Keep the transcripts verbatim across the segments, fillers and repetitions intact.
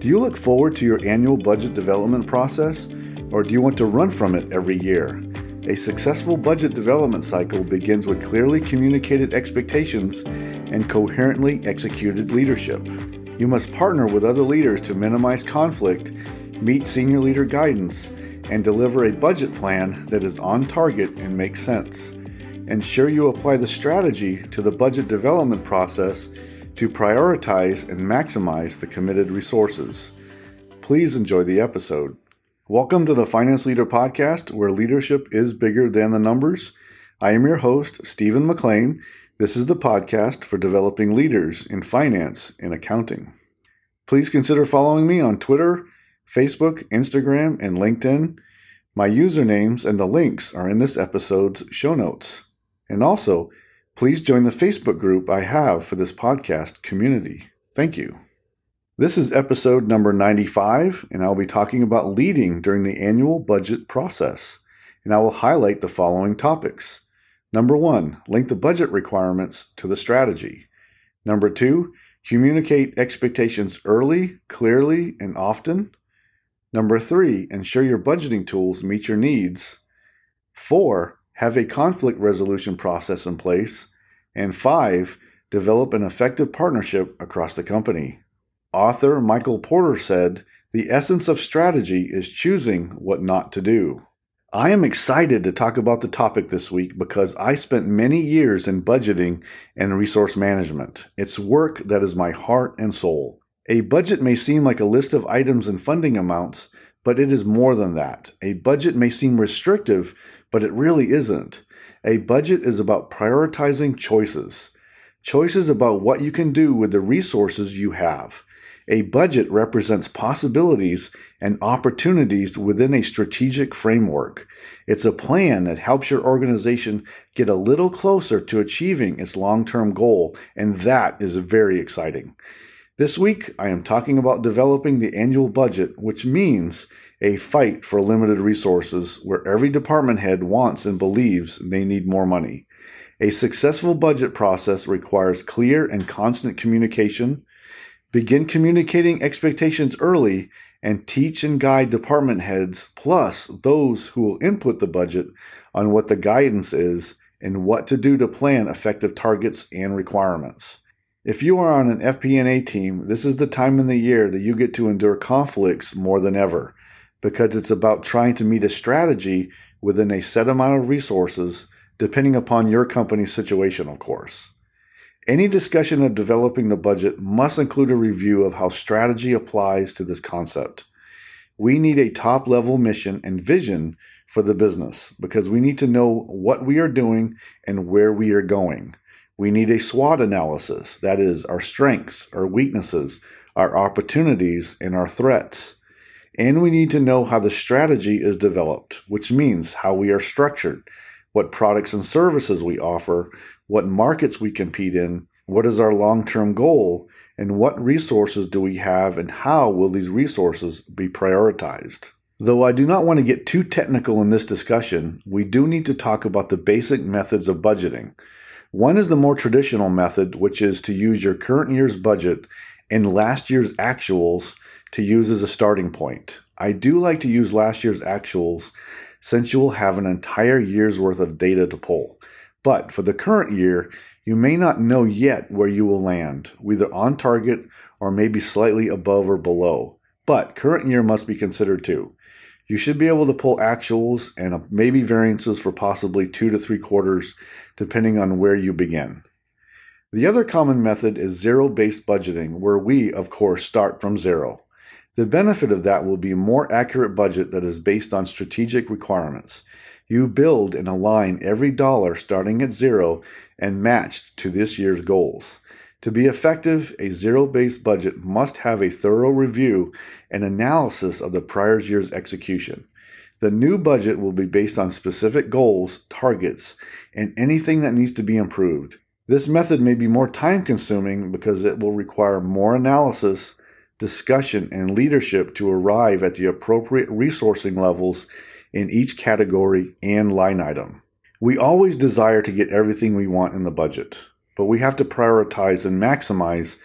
Do you look forward to your annual budget development process, or do you want to run from it every year? A successful budget development cycle begins with clearly communicated expectations and coherently executed leadership. You must partner with other leaders to minimize conflict, meet senior leader guidance, and deliver a budget plan that is on target and makes sense. Ensure you apply the strategy to the budget development process to prioritize and maximize the committed resources. Please enjoy the episode. Welcome to the Finance Leader Podcast, where leadership is bigger than the numbers. I am your host, Stephen McLean. This is the podcast for developing leaders in finance and accounting. Please consider following me on Twitter, Facebook, Instagram, and LinkedIn. My usernames and the links are in this episode's show notes. And also, please join the Facebook group I have for this podcast community. Thank you. This is episode number ninety-five, and I'll be talking about leading during the annual budget process. And I will highlight the following topics. Number one, link the budget requirements to the strategy. Number two, communicate expectations early, clearly, and often. Number three, ensure your budgeting tools meet your needs. Four, have a conflict resolution process in place. And five, develop an effective partnership across the company. Author Michael Porter said, "The essence of strategy is choosing what not to do." I am excited to talk about the topic this week because I spent many years in budgeting and resource management. It's work that is my heart and soul. A budget may seem like a list of items and funding amounts, but it is more than that. A budget may seem restrictive, but it really isn't. A budget is about prioritizing choices. Choices about what you can do with the resources you have. A budget represents possibilities and opportunities within a strategic framework. It's a plan that helps your organization get a little closer to achieving its long-term goal, and that is very exciting. This week, I am talking about developing the annual budget, which means a fight for limited resources where every department head wants and believes they need more money. A successful budget process requires clear and constant communication. Begin communicating expectations early and teach and guide department heads, plus those who will input the budget, on what the guidance is and what to do to plan effective targets and requirements. If you are on an F P and A team, this is the time in the year that you get to endure conflicts more than ever, because it's about trying to meet a strategy within a set amount of resources, depending upon your company's situation, of course. Any discussion of developing the budget must include a review of how strategy applies to this concept. We need a top-level mission and vision for the business because we need to know what we are doing and where we are going. We need a SWOT analysis, that is, our strengths, our weaknesses, our opportunities, and our threats. And we need to know how the strategy is developed, which means how we are structured, what products and services we offer, what markets we compete in, what is our long-term goal, and what resources do we have and how will these resources be prioritized. Though I do not want to get too technical in this discussion, we do need to talk about the basic methods of budgeting. One is the more traditional method, which is to use your current year's budget and last year's actuals to use as a starting point. I do like to use last year's actuals since you will have an entire year's worth of data to pull. But for the current year, you may not know yet where you will land, either on target or maybe slightly above or below. But current year must be considered too. You should be able to pull actuals and maybe variances for possibly two to three quarters, depending on where you begin. The other common method is zero-based budgeting, where we, of course, start from zero. The benefit of that will be a more accurate budget that is based on strategic requirements. You build and align every dollar starting at zero and matched to this year's goals. To be effective, a zero-based budget must have a thorough review and analysis of the prior year's execution. The new budget will be based on specific goals, targets, and anything that needs to be improved. This method may be more time-consuming because it will require more analysis, discussion, and leadership to arrive at the appropriate resourcing levels in each category and line item. We always desire to get everything we want in the budget, but we have to prioritize and maximize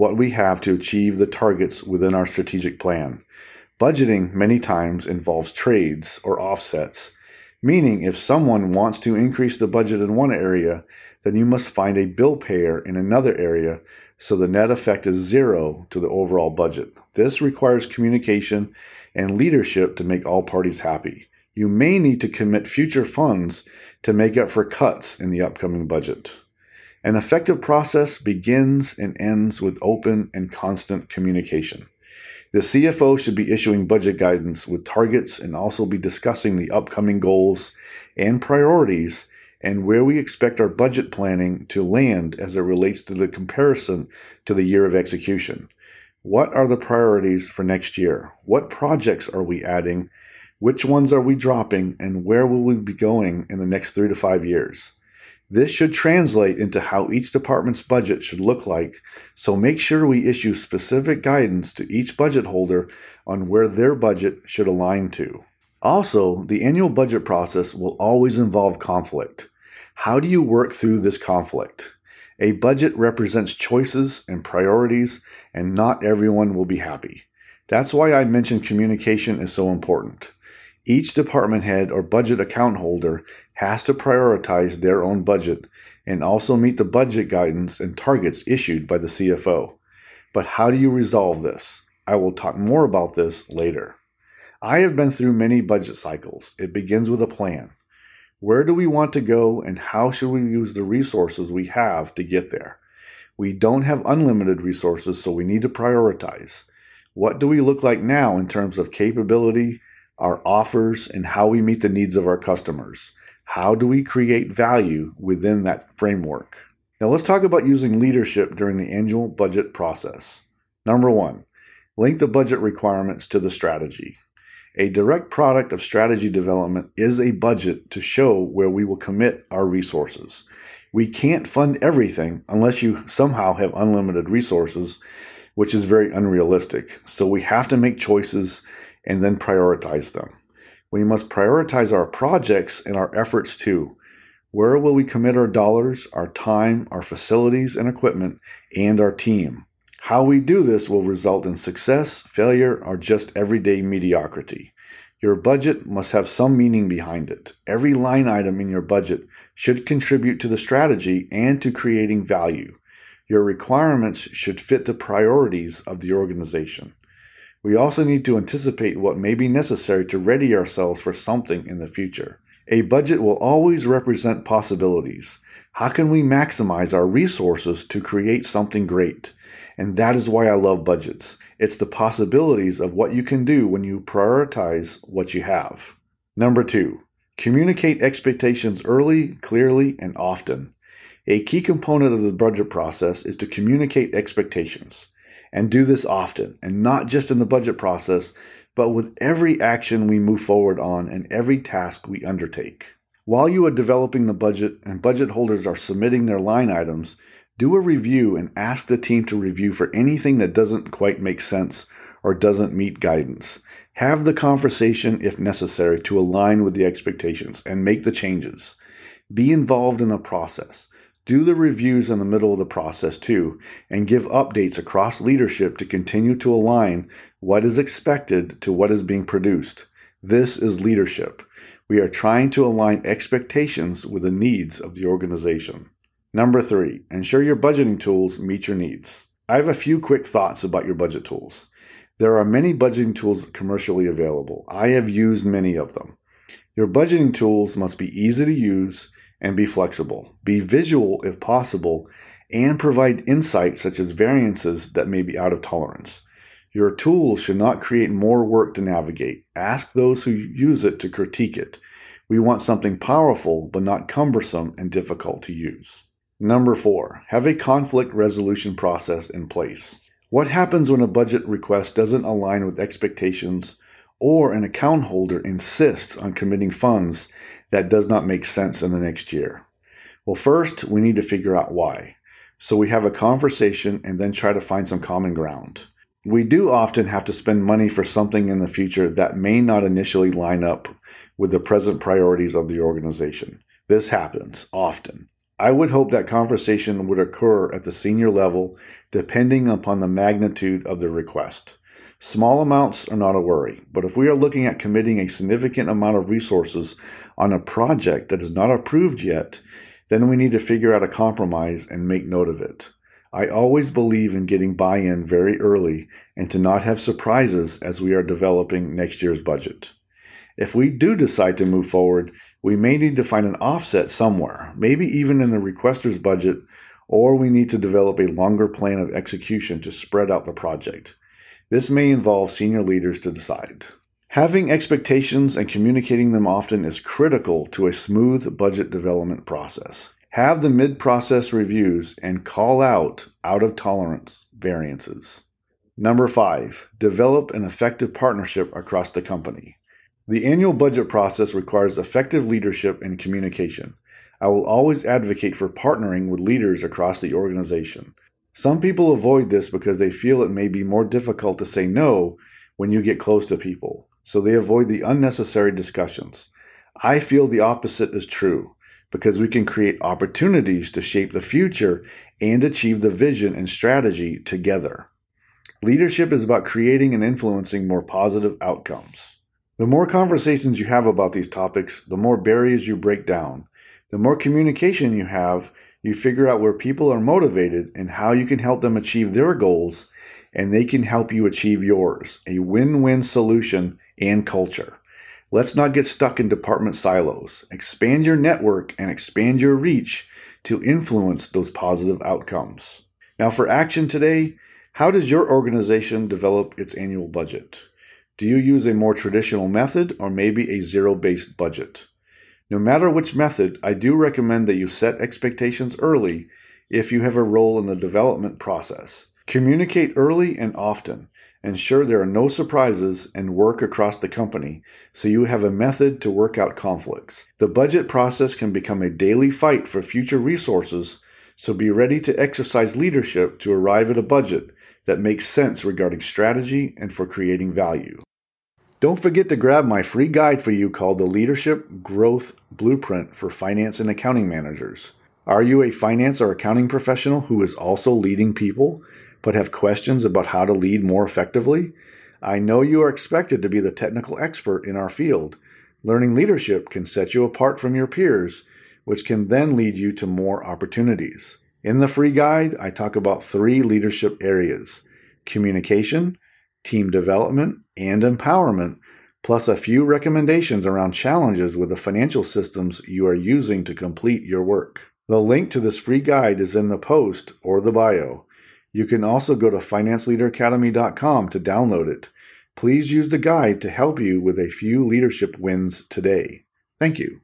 what we have to achieve the targets within our strategic plan. Budgeting many times involves trades or offsets, meaning if someone wants to increase the budget in one area, then you must find a bill payer in another area so the net effect is zero to the overall budget. This requires communication and leadership to make all parties happy. You may need to commit future funds to make up for cuts in the upcoming budget. An effective process begins and ends with open and constant communication. The C F O should be issuing budget guidance with targets and also be discussing the upcoming goals and priorities and where we expect our budget planning to land as it relates to the comparison to the year of execution. What are the priorities for next year? What projects are we adding? Which ones are we dropping? And where will we be going in the next three to five years? This should translate into how each department's budget should look like, so make sure we issue specific guidance to each budget holder on where their budget should align to. Also, the annual budget process will always involve conflict. How do you work through this conflict? A budget represents choices and priorities, and not everyone will be happy. That's why I mentioned communication is so important. Each department head or budget account holder has to prioritize their own budget and also meet the budget guidance and targets issued by the C F O. But how do you resolve this? I will talk more about this later. I have been through many budget cycles. It begins with a plan. Where do we want to go and how should we use the resources we have to get there? We don't have unlimited resources, so we need to prioritize. What do we look like now in terms of capability, our offers, and how we meet the needs of our customers? How do we create value within that framework? Now let's talk about using leadership during the annual budget process. Number one, link the budget requirements to the strategy. A direct product of strategy development is a budget to show where we will commit our resources. We can't fund everything unless you somehow have unlimited resources, which is very unrealistic. So we have to make choices and then prioritize them. We must prioritize our projects and our efforts too. Where will we commit our dollars, our time, our facilities and equipment, and our team? How we do this will result in success, failure, or just everyday mediocrity. Your budget must have some meaning behind it. Every line item in your budget should contribute to the strategy and to creating value. Your requirements should fit the priorities of the organization. We also need to anticipate what may be necessary to ready ourselves for something in the future. A budget will always represent possibilities. How can we maximize our resources to create something great? And that is why I love budgets. It's the possibilities of what you can do when you prioritize what you have. Number two, communicate expectations early, clearly, and often. A key component of the budget process is to communicate expectations. And do this often, and not just in the budget process, but with every action we move forward on and every task we undertake. While you are developing the budget and budget holders are submitting their line items, do a review and ask the team to review for anything that doesn't quite make sense or doesn't meet guidance. Have the conversation if necessary to align with the expectations and make the changes. Be involved in the process. Do the reviews in the middle of the process too, and give updates across leadership to continue to align what is expected to what is being produced. This is leadership. We are trying to align expectations with the needs of the organization. Number three, ensure your budgeting tools meet your needs. I have a few quick thoughts about your budget tools. There are many budgeting tools commercially available. I have used many of them. Your budgeting tools must be easy to use and be flexible. Be visual if possible, and provide insights such as variances that may be out of tolerance. Your tool should not create more work to navigate. Ask those who use it to critique it. We want something powerful but not cumbersome and difficult to use. Number four, have a conflict resolution process in place. What happens when a budget request doesn't align with expectations or an account holder insists on committing funds that does not make sense in the next year? Well, first, we need to figure out why. So we have a conversation and then try to find some common ground. We do often have to spend money for something in the future that may not initially line up with the present priorities of the organization. This happens often. I would hope that conversation would occur at the senior level depending upon the magnitude of the request. Small amounts are not a worry, but if we are looking at committing a significant amount of resources on a project that is not approved yet, then we need to figure out a compromise and make note of it. I always believe in getting buy-in very early and to not have surprises as we are developing next year's budget. If we do decide to move forward, we may need to find an offset somewhere, maybe even in the requester's budget, or we need to develop a longer plan of execution to spread out the project. This may involve senior leaders to decide. Having expectations and communicating them often is critical to a smooth budget development process. Have the mid-process reviews and call out out-of-tolerance variances. Number five, develop an effective partnership across the company. The annual budget process requires effective leadership and communication. I will always advocate for partnering with leaders across the organization. Some people avoid this because they feel it may be more difficult to say no when you get close to people, so they avoid the unnecessary discussions. I feel the opposite is true, because we can create opportunities to shape the future and achieve the vision and strategy together. Leadership is about creating and influencing more positive outcomes. The more conversations you have about these topics, the more barriers you break down. The more communication you have, you figure out where people are motivated and how you can help them achieve their goals, and they can help you achieve yours. A win-win solution and culture. Let's not get stuck in department silos. Expand your network and expand your reach to influence those positive outcomes. Now for action today, how does your organization develop its annual budget? Do you use a more traditional method or maybe a zero-based budget? No matter which method, I do recommend that you set expectations early if you have a role in the development process. Communicate early and often. Ensure there are no surprises and work across the company so you have a method to work out conflicts. The budget process can become a daily fight for future resources, so be ready to exercise leadership to arrive at a budget that makes sense regarding strategy and for creating value. Don't forget to grab my free guide for you called the Leadership Growth Blueprint for Finance and Accounting Managers. Are you a finance or accounting professional who is also leading people, but have questions about how to lead more effectively? I know you are expected to be the technical expert in our field. Learning leadership can set you apart from your peers, which can then lead you to more opportunities. In the free guide, I talk about three leadership areas: communication, team development, and empowerment, plus a few recommendations around challenges with the financial systems you are using to complete your work. The link to this free guide is in the post or the bio. You can also go to finance leader academy dot com to download it. Please use the guide to help you with a few leadership wins today. Thank you.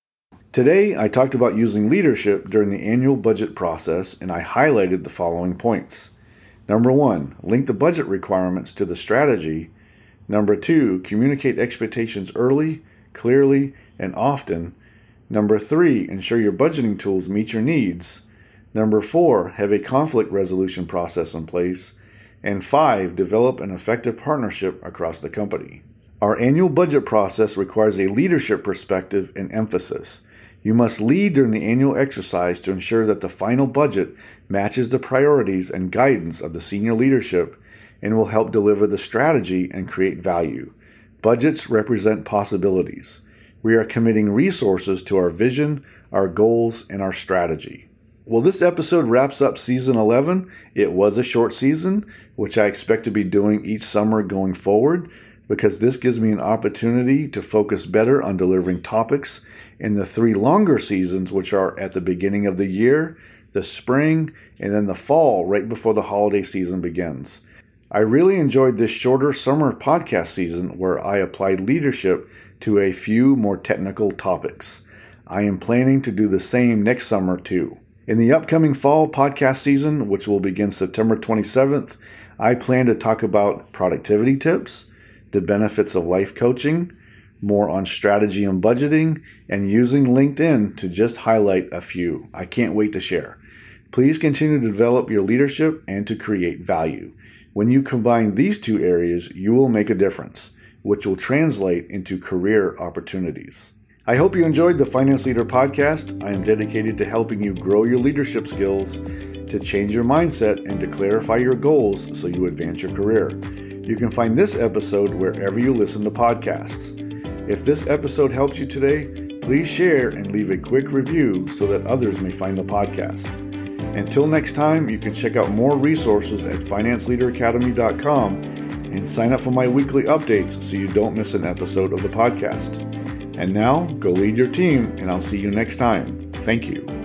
Today, I talked about using leadership during the annual budget process, and I highlighted the following points. Number one, link the budget requirements to the strategy. Number two, communicate expectations early, clearly, and often. Number three, ensure your budgeting tools meet your needs. Number four, have a conflict resolution process in place. And five, develop an effective partnership across the company. Our annual budget process requires a leadership perspective and emphasis. You must lead during the annual exercise to ensure that the final budget matches the priorities and guidance of the senior leadership and will help deliver the strategy and create value. Budgets represent possibilities. We are committing resources to our vision, our goals, and our strategy. Well, this episode wraps up season eleven. It was a short season, which I expect to be doing each summer going forward, because this gives me an opportunity to focus better on delivering topics in the three longer seasons, which are at the beginning of the year, the spring, and then the fall, right before the holiday season begins. I really enjoyed this shorter summer podcast season where I applied leadership to a few more technical topics. I am planning to do the same next summer too. In the upcoming fall podcast season, which will begin September twenty-seventh, I plan to talk about productivity tips, the benefits of life coaching, more on strategy and budgeting, and using LinkedIn to just highlight a few. I can't wait to share. Please continue to develop your leadership and to create value. When you combine these two areas, you will make a difference, which will translate into career opportunities. I hope you enjoyed the Finance Leader Podcast. I am dedicated to helping you grow your leadership skills, to change your mindset, and to clarify your goals so you advance your career. You can find this episode wherever you listen to podcasts. If this episode helped you today, please share and leave a quick review so that others may find the podcast. Until next time, you can check out more resources at finance leader academy dot com and sign up for my weekly updates so you don't miss an episode of the podcast. And now, go lead your team, and I'll see you next time. Thank you.